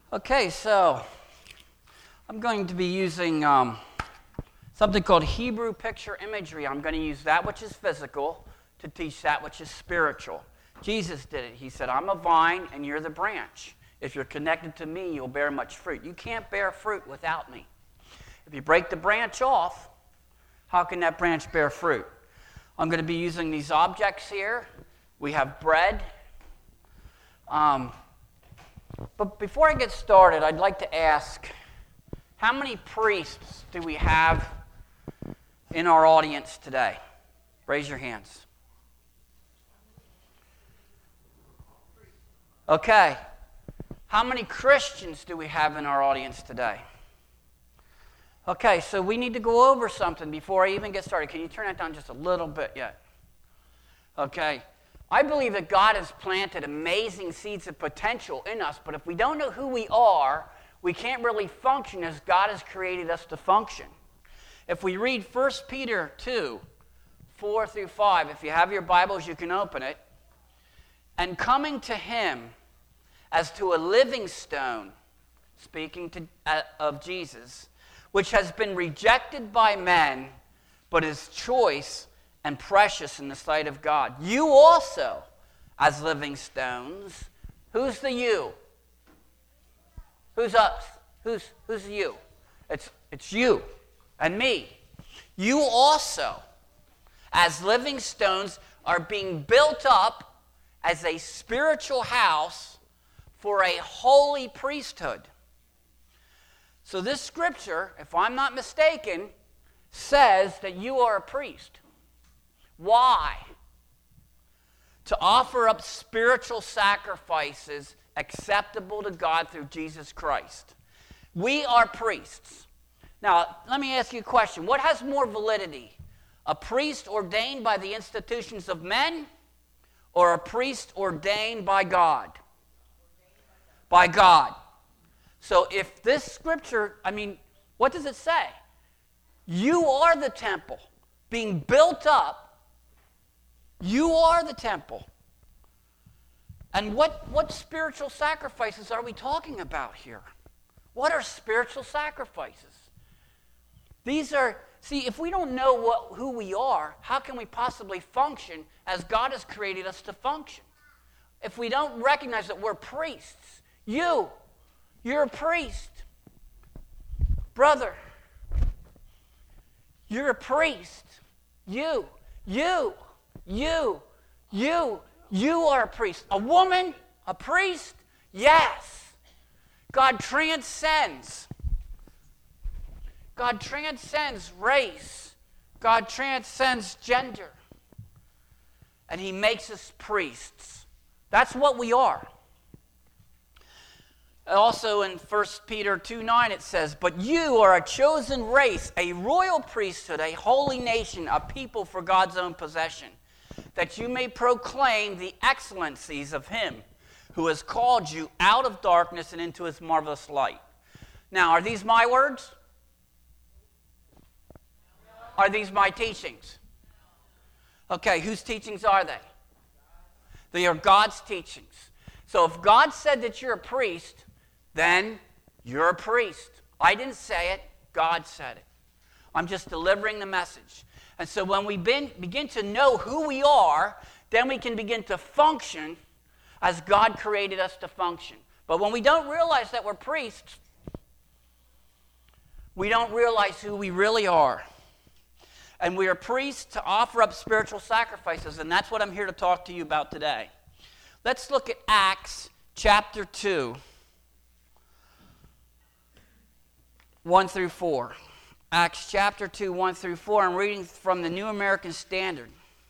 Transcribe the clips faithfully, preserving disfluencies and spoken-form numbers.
Okay, so I'm going to be using um, something called Hebrew picture imagery. I'm going to use that which is physical to teach that which is spiritual. Jesus did it. He said, I'm a vine and you're the branch. If you're connected to me, you'll bear much fruit. You can't bear fruit without me. If you break the branch off, how can that branch bear fruit? I'm going to be using these objects here. We have bread. Um, but before I get started, I'd like to ask, how many priests do we have in our audience today? Raise your hands. Okay. How many Christians do we have in our audience today? Okay, so we need to go over something before I even get started. Can you turn that down just a little bit yet? Okay. I believe that God has planted amazing seeds of potential in us, but if we don't know who we are, we can't really function as God has created us to function. If we read First Peter two, four through five, if you have your Bibles, you can open it. And coming to him as to a living stone, speaking to, uh, of Jesus, which has been rejected by men, but is choice and precious in the sight of God. You also, as living stones, who's the you? Who's us? Who's who's the you? It's it's you and me. You also, as living stones, are being built up as a spiritual house for a holy priesthood. So this scripture, if I'm not mistaken, says that you are a priest. Why? To offer up spiritual sacrifices acceptable to God through Jesus Christ. We are priests. Now, let me ask you a question. What has more validity? A priest ordained by the institutions of men or a priest ordained by God? By God. So if this scripture, I mean, what does it say? You are the temple being built up. You are the temple. And what, what spiritual sacrifices are we talking about here? What are spiritual sacrifices? These are, see, if we don't know what, who we are, how can we possibly function as God has created us to function? If we don't recognize that we're priests, you, you're a priest. Brother, you're a priest. You, you, you, you, you are a priest. A woman, a priest, yes. God transcends. God transcends race. God transcends gender. And he makes us priests. That's what we are. Also in First Peter two nine it says, but you are a chosen race, a royal priesthood, a holy nation, a people for God's own possession, that you may proclaim the excellencies of him who has called you out of darkness and into his marvelous light. Now, are these my words? Are these my teachings? Okay, whose teachings are they? They are God's teachings. So if God said that you're a priest, then you're a priest. I didn't say it, God said it. I'm just delivering the message. And so when we begin, begin to know who we are, then we can begin to function as God created us to function. But when we don't realize that we're priests, we don't realize who we really are. And we are priests to offer up spiritual sacrifices, and that's what I'm here to talk to you about today. Let's look at Acts chapter two, one through four. Acts chapter two, one through four. I'm reading from the New American Standard.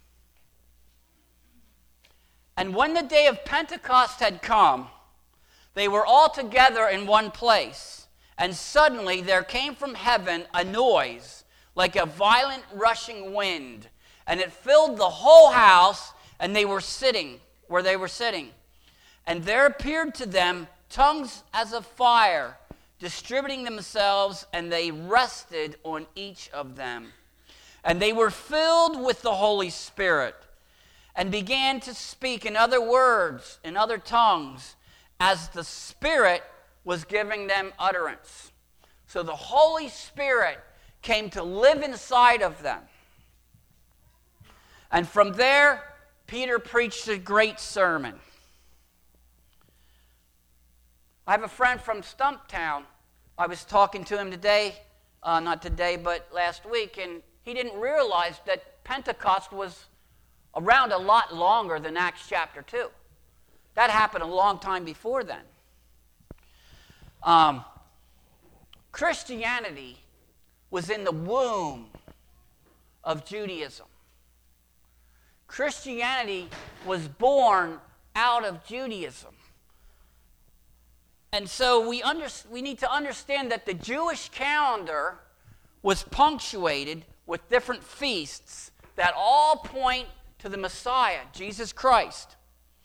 And when the day of Pentecost had come, they were all together in one place. And suddenly there came from heaven a noise like a violent rushing wind, and it filled the whole house, and they were sitting where they were sitting. And there appeared to them tongues as of fire, distributing themselves, and they rested on each of them. And they were filled with the Holy Spirit, and began to speak in other words, in other tongues, as the Spirit was giving them utterance. So the Holy Spirit came to live inside of them. And from there, Peter preached a great sermon. I have a friend from Stumptown. I was talking to him today, uh, not today, but last week, and he didn't realize that Pentecost was around a lot longer than Acts chapter two. That happened a long time before then. Um, Christianity was in the womb of Judaism. Christianity was born out of Judaism. And so we, under, we need to understand that the Jewish calendar was punctuated with different feasts that all point to the Messiah, Jesus Christ.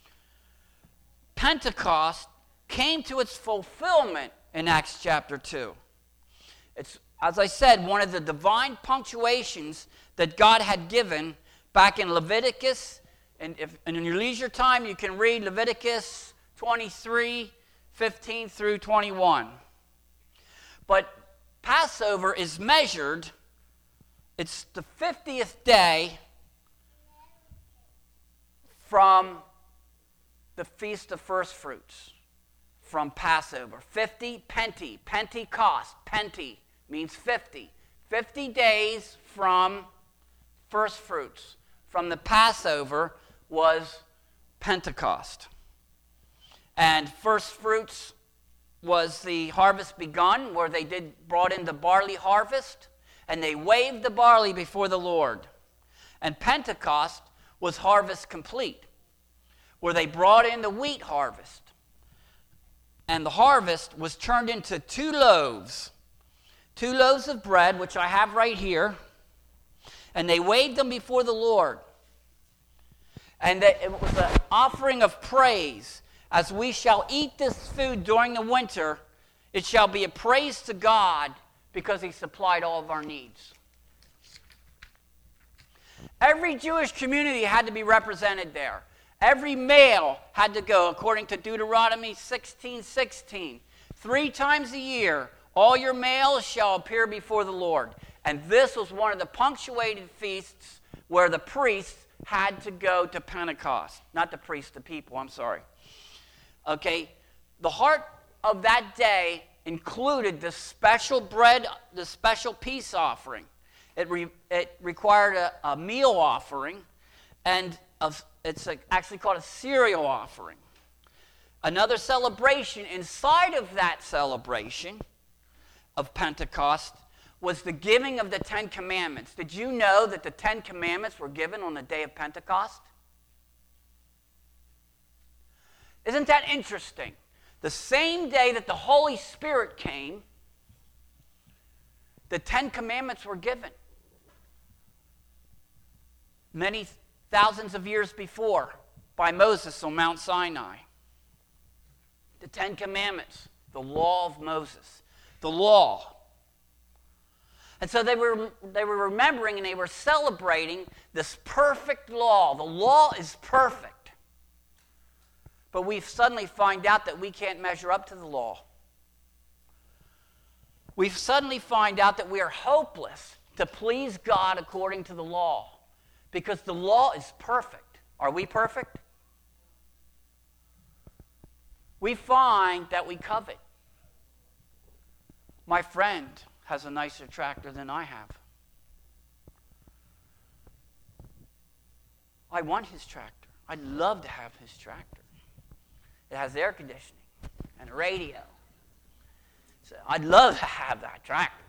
Pentecost came to its fulfillment in Acts chapter two. It's, as I said, one of the divine punctuations that God had given back in Leviticus. And, if, and in your leisure time, you can read Leviticus twenty-three, fifteen through twenty-one. But Passover is measured, it's the fiftieth day from the Feast of First Fruits, from Passover. fifty, Penti, Pentecost, Penti means fifty. fifty days from First Fruits, from the Passover, was Pentecost. And First Fruits was the harvest begun, where they did brought in the barley harvest, and they waved the barley before the Lord. And Pentecost was harvest complete, where they brought in the wheat harvest. And the harvest was turned into two loaves, two loaves of bread, which I have right here, and they waved them before the Lord. And it was an offering of praise. As we shall eat this food during the winter, it shall be a praise to God because he supplied all of our needs. Every Jewish community had to be represented there. Every male had to go, according to Deuteronomy sixteen sixteen. Three times a year, all your males shall appear before the Lord. And this was one of the punctuated feasts where the priests had to go to Pentecost. Not the priests, the people, I'm sorry. Okay, the heart of that day included the special bread, the special peace offering. It, re, it required a, a meal offering, and a, it's a, actually called a cereal offering. Another celebration inside of that celebration of Pentecost was the giving of the Ten Commandments. Did you know that the Ten Commandments were given on the day of Pentecost? Isn't that interesting? The same day that the Holy Spirit came, the Ten Commandments were given. Many thousands of years before, by Moses on Mount Sinai. The Ten Commandments, the law of Moses, the law. And so they were, they were remembering and they were celebrating this perfect law. The law is perfect. But we suddenly find out that we can't measure up to the law. We suddenly find out that we are hopeless to please God according to the law, because the law is perfect. Are we perfect? We find that we covet. My friend has a nicer tractor than I have. I want his tractor. I'd love to have his tractor. It has air conditioning and a radio. So I'd love to have that tractor.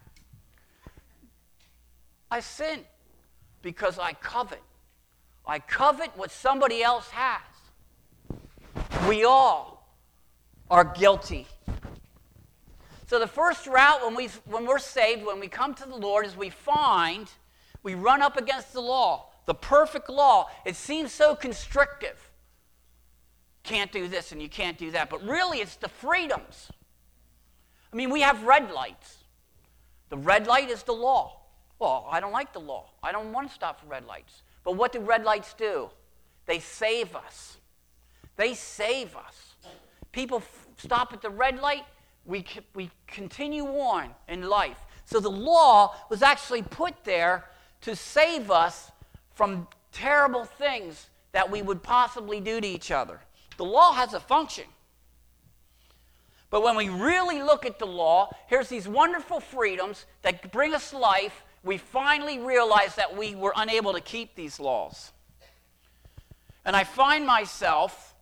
I sin because I covet. I covet what somebody else has. We all are guilty. So the first route when, we, when we're saved, when we come to the Lord, is we find, we run up against the law, the perfect law. It seems so constrictive. Can't do this and you can't do that. But really, it's the freedoms. I mean, we have red lights. The red light is the law. Well, I don't like the law. I don't want to stop for red lights. But what do red lights do? They save us. They save us. People f- stop at the red light. we, we continue on in life. So the law was actually put there to save us from terrible things that we would possibly do to each other. The law has a function. But when we really look at the law, here's these wonderful freedoms that bring us life. We finally realize that we were unable to keep these laws. And I find myself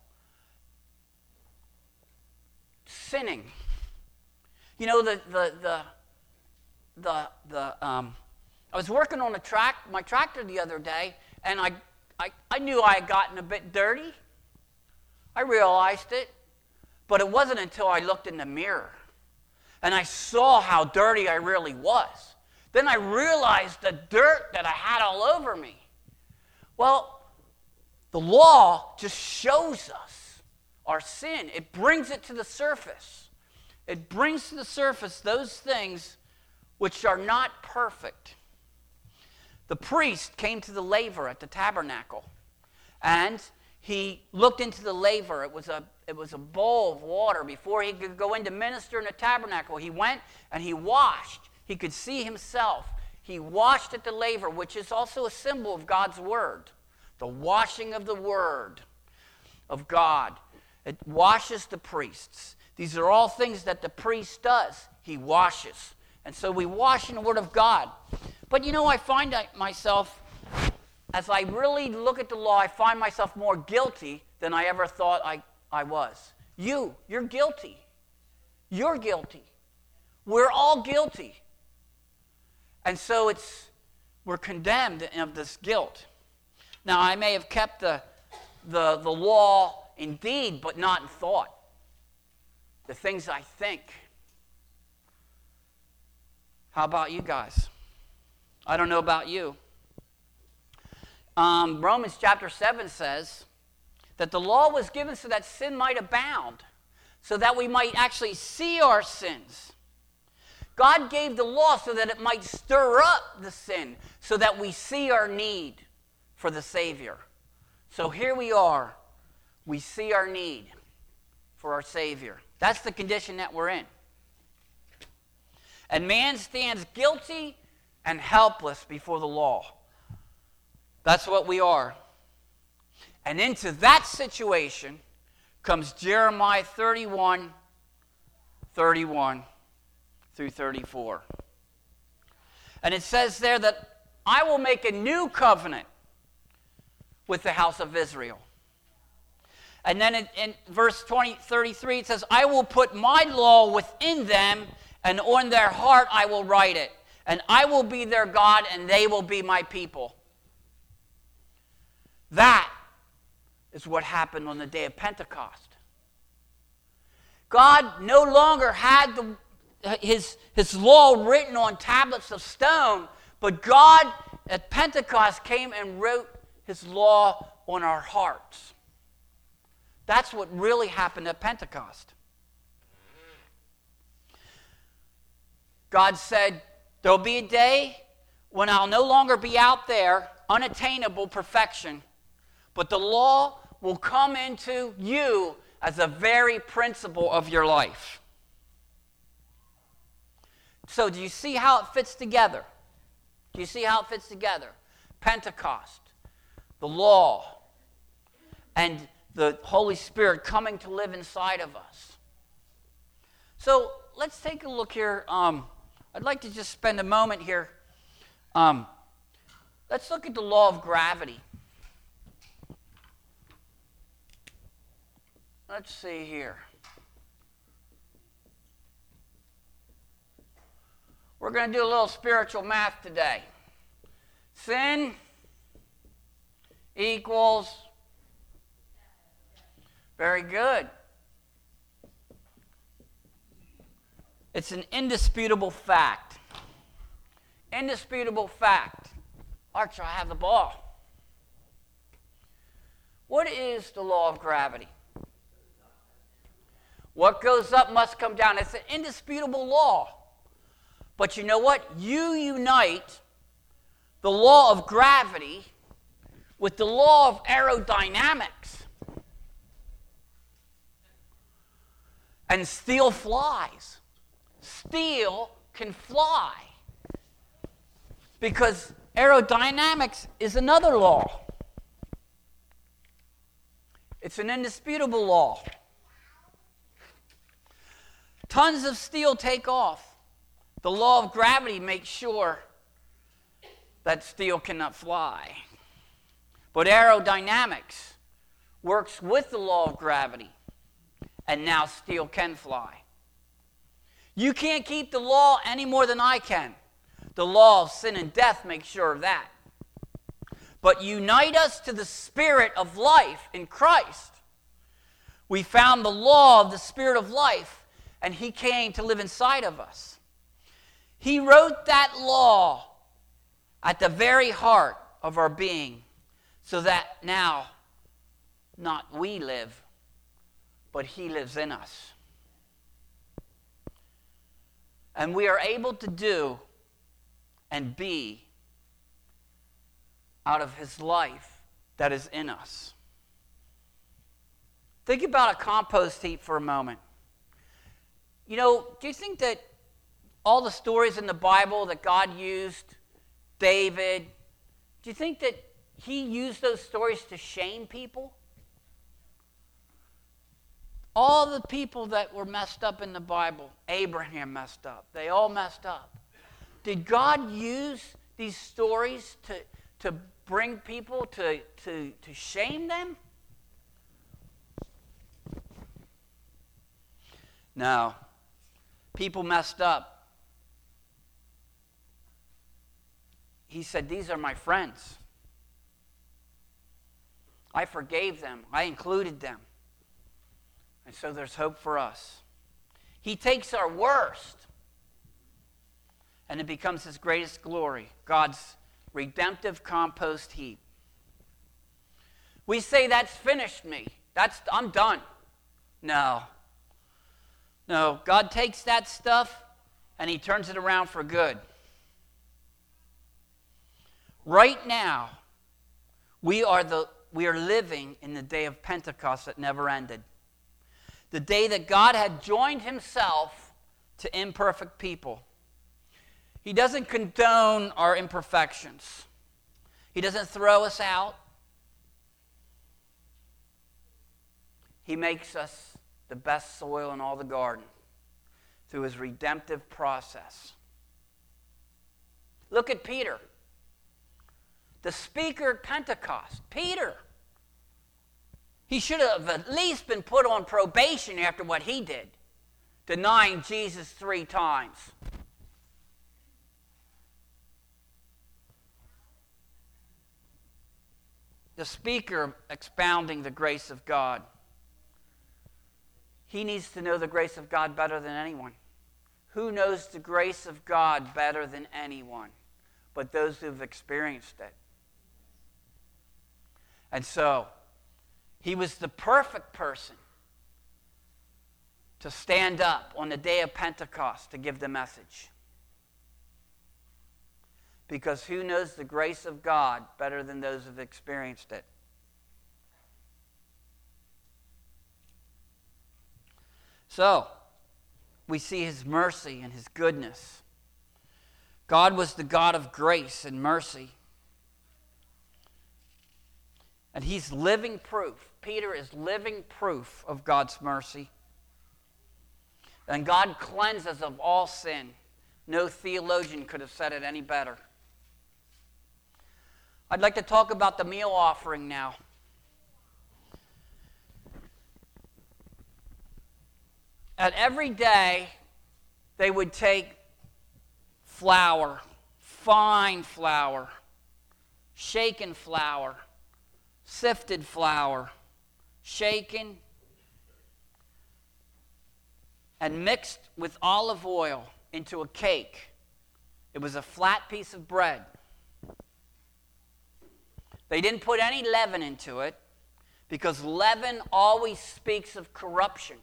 sinning. You know, the the the the the um I was working on a track, my tractor the other day, and I I, I knew I had gotten a bit dirty. I realized it. But it wasn't until I looked in the mirror and I saw how dirty I really was. Then I realized the dirt that I had all over me. Well, the law just shows us our sin. It brings it to the surface. It brings to the surface those things which are not perfect. The priest came to the laver at the tabernacle, and he looked into the laver. It was a it was a bowl of water. Before he could go in to minister in the tabernacle, he went and he washed. He could see himself. He washed at the laver, which is also a symbol of God's word. The washing of the word of God. It washes the priests. These are all things that the priest does. He washes. And so we wash in the word of God. But you know, I find myself, as I really look at the law, I find myself more guilty than I ever thought I, I was. You, you're guilty. You're guilty. We're all guilty. And so it's we're condemned of this guilt. Now, I may have kept the, the, the law in deed, but not in thought. The things I think. How about you guys? I don't know about you. Um, Romans chapter seven says that the law was given so that sin might abound, so that we might actually see our sins. God gave the law so that it might stir up the sin, so that we see our need for the Savior. So here we are. We see our need for our Savior. That's the condition that we're in. And man stands guilty and helpless before the law. That's what we are. And into that situation comes Jeremiah thirty-one, thirty-one through thirty-four. And it says there that I will make a new covenant with the house of Israel. And then in, in verse twenty, thirty-three, it says, I will put my law within them, and on their heart I will write it. And I will be their God, and they will be my people. That is what happened on the day of Pentecost. God no longer had the, his, his law written on tablets of stone, but God at Pentecost came and wrote his law on our hearts. That's what really happened at Pentecost. God said, there'll be a day when I'll no longer be out there, unattainable perfection, but the law will come into you as a very principle of your life. So do you see how it fits together? Do you see how it fits together? Pentecost, the law, and the Holy Spirit coming to live inside of us. So let's take a look here. Um, I'd like to just spend a moment here. Um, let's look at the law of gravity. Let's see here. We're going to do a little spiritual math today. Sin equals, very good. It's an indisputable fact. Indisputable fact. Archer, I have the ball. What is the law of gravity? What goes up must come down. It's an indisputable law. But you know what? You unite the law of gravity with the law of aerodynamics. And steel flies. Steel can fly. Because aerodynamics is another law. It's an indisputable law. Tons of steel take off. The law of gravity makes sure that steel cannot fly. But aerodynamics works with the law of gravity, and now steel can fly. You can't keep the law any more than I can. The law of sin and death makes sure of that. But unite us to the Spirit of life in Christ. We found the law of the Spirit of life, and He came to live inside of us. He wrote that law at the very heart of our being, so that now not we live, but He lives in us. And we are able to do and be out of His life that is in us. Think about a compost heap for a moment. You know, do you think that all the stories in the Bible that God used, David, do you think that He used those stories to shame people? All the people that were messed up in the Bible, Abraham messed up. They all messed up. Did God use these stories to, to bring people to, to, to shame them? No. People messed up. He said, these are my friends. I forgave them. I included them. And so there's hope for us. He takes our worst, and it becomes His greatest glory, God's redemptive compost heap. We say, that's finished me. That's I'm done. No. No, God takes that stuff and He turns it around for good. Right now, we are the we are living in the day of Pentecost that never ended. The day that God had joined Himself to imperfect people. He doesn't condone our imperfections. He doesn't throw us out. He makes us the best soil in all the garden through His redemptive process. Look at Peter, the speaker at Pentecost. Peter. He should have at least been put on probation after what he did, denying Jesus three times. The speaker expounding the grace of God. He needs to know the grace of God better than anyone. Who knows the grace of God better than anyone but those who have experienced it? And so, he was the perfect person to stand up on the day of Pentecost to give the message. Because who knows the grace of God better than those who have experienced it? So, we see His mercy and His goodness. God was the God of grace and mercy. And He's living proof. Peter is living proof of God's mercy. And God cleanses of all sin. No theologian could have said it any better. I'd like to talk about the meal offering now. At every day, they would take flour, fine flour, shaken flour, sifted flour, shaken, and mixed with olive oil into a cake. It was a flat piece of bread. They didn't put any leaven into it because leaven always speaks of corruption.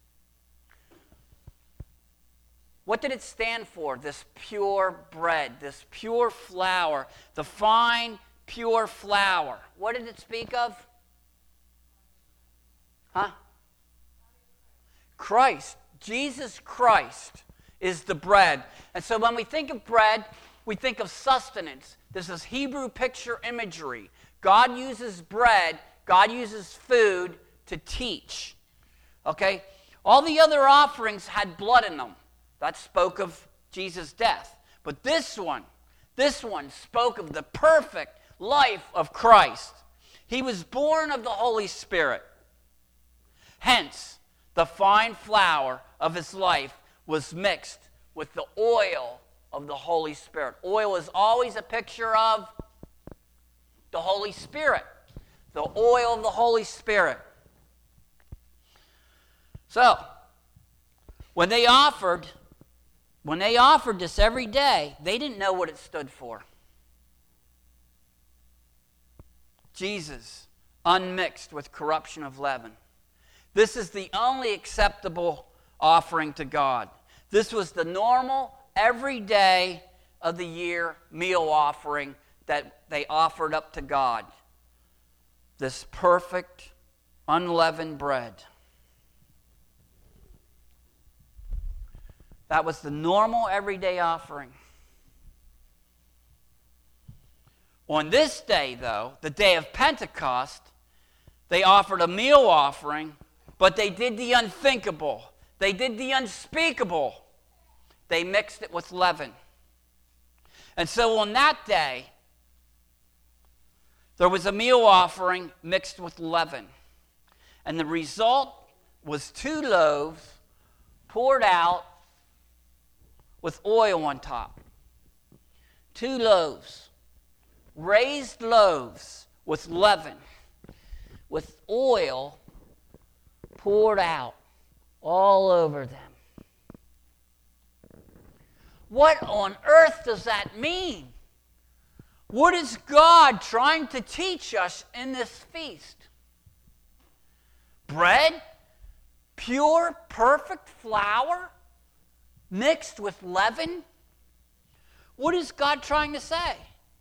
What did it stand for? This pure bread, this pure flour, the fine, pure flour. What did it speak of? Huh? Christ, Jesus Christ is the bread. And so when we think of bread, we think of sustenance. This is Hebrew picture imagery. God uses bread, God uses food to teach. Okay? All the other offerings had blood in them. That spoke of Jesus' death. But this one, this one spoke of the perfect life of Christ. He was born of the Holy Spirit. Hence, the fine flour of his life was mixed with the oil of the Holy Spirit. Oil is always a picture of the Holy Spirit. The oil of the Holy Spirit. So, when they offered, when they offered this every day, they didn't know what it stood for. Jesus, unmixed with corruption of leaven. This is the only acceptable offering to God. This was the normal, every day of the year meal offering that they offered up to God. This perfect, unleavened bread. That was the normal, everyday offering. On this day, though, the day of Pentecost, they offered a meal offering, but they did the unthinkable. They did the unspeakable. They mixed it with leaven. And so on that day, there was a meal offering mixed with leaven. And the result was two loaves poured out with oil on top. Two loaves. Raised loaves with leaven. With oil poured out all over them. What on earth does that mean? What is God trying to teach us in this feast? Bread, pure, perfect flour, mixed with leaven? What is God trying to say?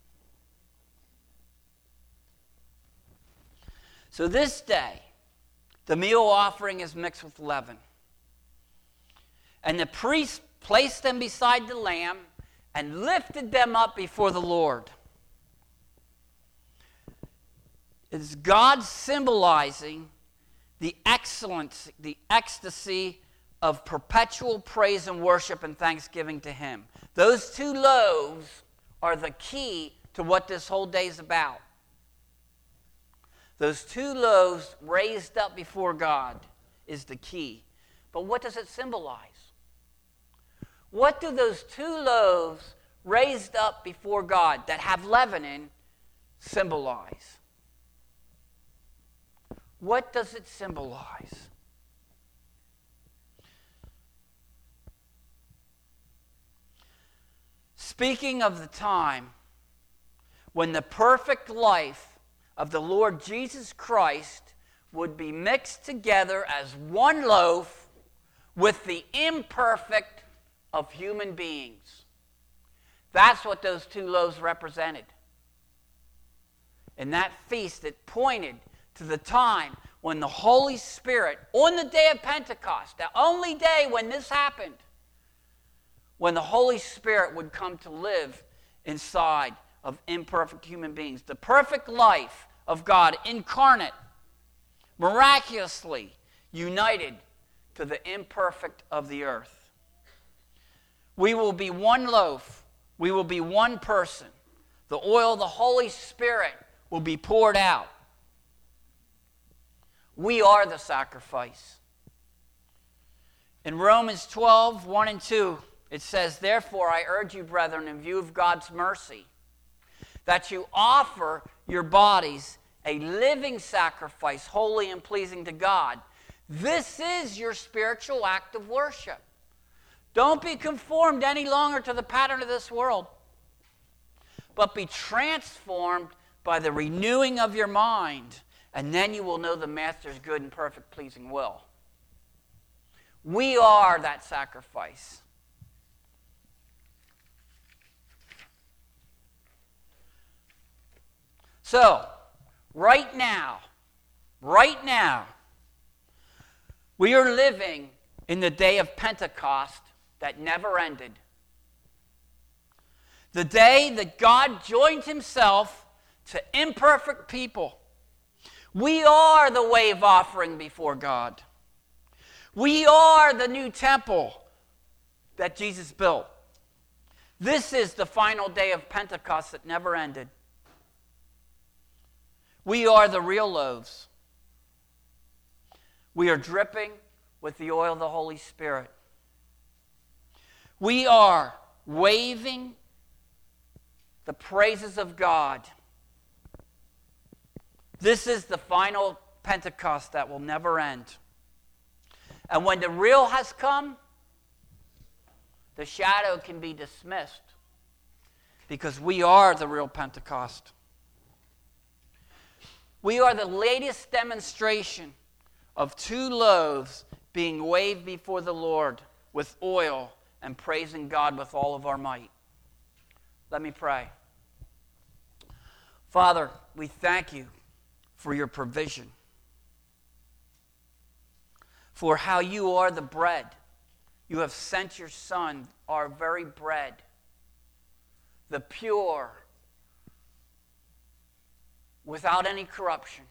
So this day, the meal offering is mixed with leaven. And the priest placed them beside the lamb and lifted them up before the Lord. It is God symbolizing the excellence, the ecstasy of perpetual praise and worship and thanksgiving to Him. Those two loaves are the key to what this whole day is about. Those two loaves raised up before God is the key. But what does it symbolize? What do those two loaves raised up before God that have leaven in symbolize? What does it symbolize? Speaking of the time when the perfect life of the Lord Jesus Christ would be mixed together as one loaf with the imperfect of human beings. That's what those two loaves represented. In that feast, it pointed to the time when the Holy Spirit, on the day of Pentecost, the only day when this happened, when the Holy Spirit would come to live inside of imperfect human beings. The perfect life of God incarnate, miraculously united to the imperfect of the earth. We will be one loaf. We will be one person. The oil of the Holy Spirit will be poured out. We are the sacrifice. In Romans twelve, one and two, it says, "Therefore I urge you, brethren, in view of God's mercy, that you offer your bodies a living sacrifice, holy and pleasing to God. This is your spiritual act of worship." Don't be conformed any longer to the pattern of this world, but be transformed by the renewing of your mind, and then you will know the Master's good and perfect pleasing will. We are that sacrifice. So, right now, right now, we are living in the day of Pentecost that never ended. The day that God joined himself to imperfect people. We are the wave offering before God. We are the new temple that Jesus built. This is the final day of Pentecost that never ended. We are the real loaves. We are dripping with the oil of the Holy Spirit. We are waving the praises of God. This is the final Pentecost that will never end. And when the real has come, the shadow can be dismissed because we are the real Pentecost. We are the latest demonstration of two loaves being waved before the Lord with oil and praising God with all of our might. Let me pray. Father, we thank you for your provision, for how you are the bread. You have sent your Son, our very bread, the pure, without any corruption.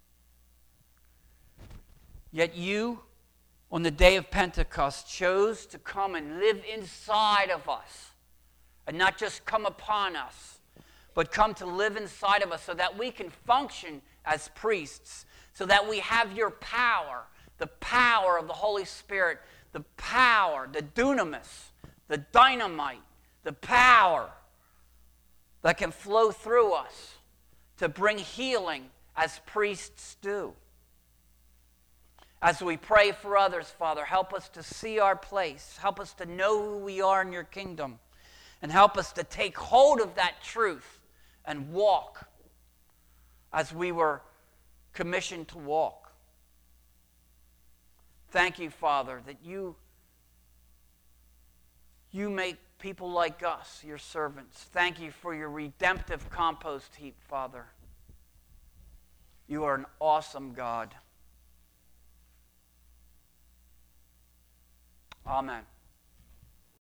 Yet you, on the day of Pentecost, chose to come and live inside of us, and not just come upon us, but come to live inside of us so that we can function as priests, so that we have your power, the power of the Holy Spirit, the power, the dunamis, the dynamite, the power that can flow through us to bring healing as priests do. As we pray for others, Father, help us to see our place. Help us to know who we are in your kingdom. And help us to take hold of that truth and walk as we were commissioned to walk. Thank you, Father, that you, you make people like us your servants. Thank you for your redemptive compost heap, Father. You are an awesome God. Amen.